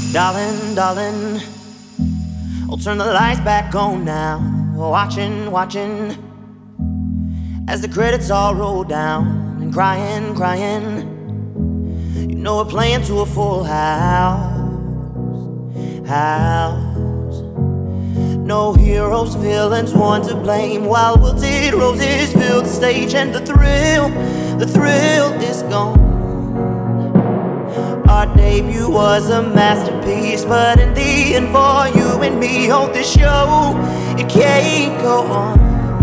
Darling, darling, I'll turn the lights back on now. Watching, watching as the credits all roll down. And crying, crying, you know we're playing to a full house. No heroes, villains, one to blame. While wilted roses fill the stage, and the thrill is gone. Our debut was a masterpiece, but in the end, for you and me on this show, it can't go on.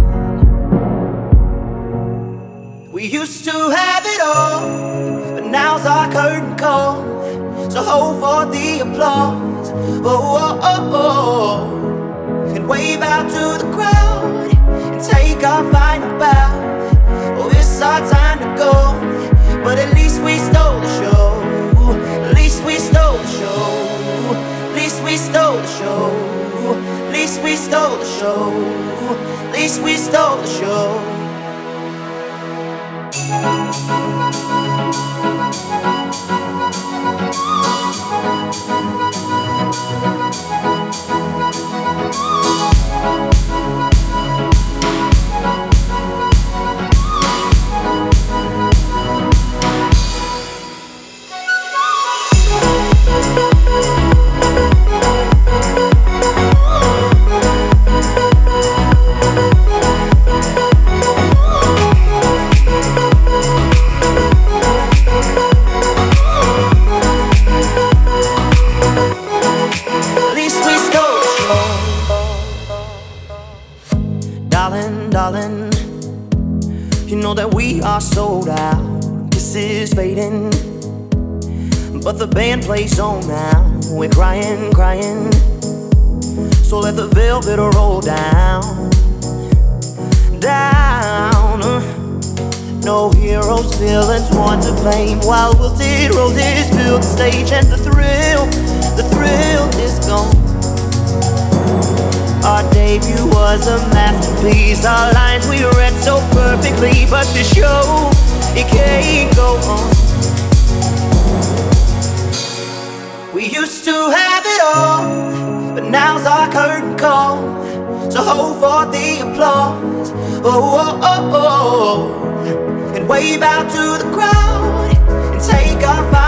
We used to have it all, but now's our curtain call. So hold for the applause, oh, oh, oh. And wave out to the crowd and take our final bow. Oh, it's our time to go, but at least we stole the show. At least we stole the show. At least we stole the show. At least we stole the show. At least we stole the show. Darling, darling, you know that we are sold out. This is fading, but the band plays on now. We're crying, crying, so let the velvet roll down, down. No heroes, villains, one to blame. While wilted roses fill the stage, and the thrill is gone. Our debut was a masterpiece. Our lines we read so perfectly, but the show, it can't go on. We used to have it all, but now's our curtain call. So hold for the applause, oh, oh, oh, oh. And wave out to the crowd and take our